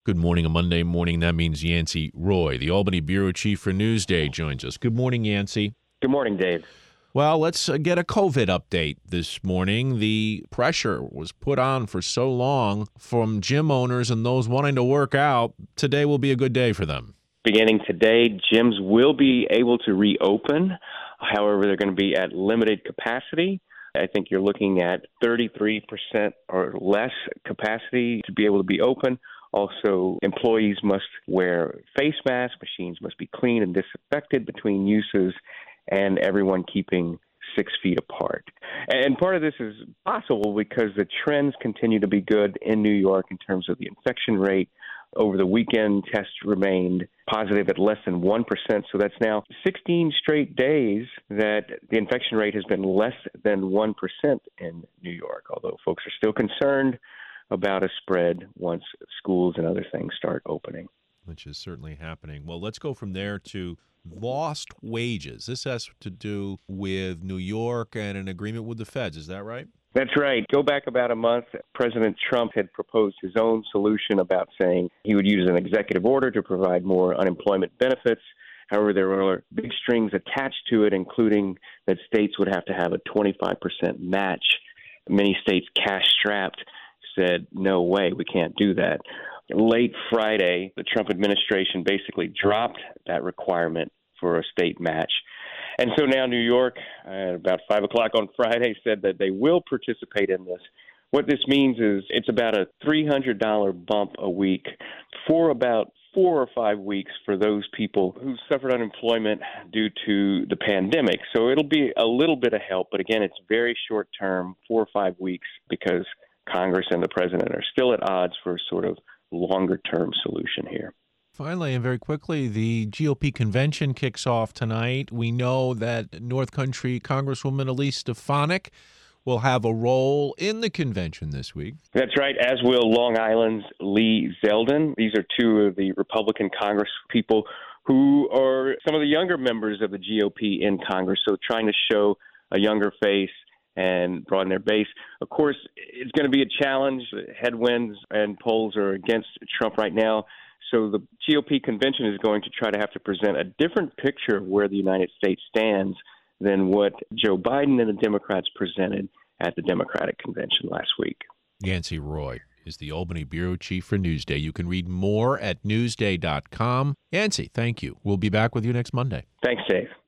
Good morning, a Monday morning. That means Yancey Roy, the Albany Bureau Chief for Newsday, joins us. Good morning, Yancey. Good morning, Dave. Well, let's get a COVID update this morning. The pressure was put on for so long from gym owners and those wanting to work out. Today will be a good day for them. Beginning today, gyms will be able to reopen. However, they're going to be at limited capacity. I think you're looking at 33% or less capacity to be able to be open. Also, employees must wear face masks, machines must be cleaned and disinfected between uses, and everyone keeping 6 feet apart. And part of this is possible because the trends continue to be good in New York in terms of the infection rate. Over the weekend, tests remained positive at less than 1%. So that's now 16 straight days that the infection rate has been less than 1% in New York, although folks are still concerned about a spread once schools and other things start opening. Which is certainly happening. Well, let's go from there to lost wages. This has to do with New York and an agreement with the feds. Is that right? That's right. Go back about a month. President Trump had proposed his own solution about saying he would use an executive order to provide more unemployment benefits. However, there were big strings attached to it, including that states would have to have a 25% match. Many states cash-strapped said, no way, we can't do that. Late Friday, the Trump administration basically dropped that requirement for a state match. And so now New York, about 5 o'clock on Friday, said that they will participate in this. What this means is it's about a $300 bump a week for about 4 or 5 weeks for those people who suffered unemployment due to the pandemic. So it'll be a little bit of help, but again, it's very short term, 4 or 5 weeks, because Congress and the president are still at odds for a sort of longer-term solution here. Finally, and very quickly, the GOP convention kicks off tonight. We know that North Country Congresswoman Elise Stefanik will have a role in the convention this week. That's right, as will Long Island's Lee Zeldin. These are two of the Republican Congress people who are some of the younger members of the GOP in Congress, so trying to show a younger face and broaden their base. Of course, it's going to be a challenge. Headwinds and polls are against Trump right now. So the GOP convention is going to try to have to present a different picture of where the United States stands than what Joe Biden and the Democrats presented at the Democratic convention last week. Yancey Roy is the Albany Bureau Chief for Newsday. You can read more at newsday.com. Yancey, thank you. We'll be back with you next Monday. Thanks, Dave.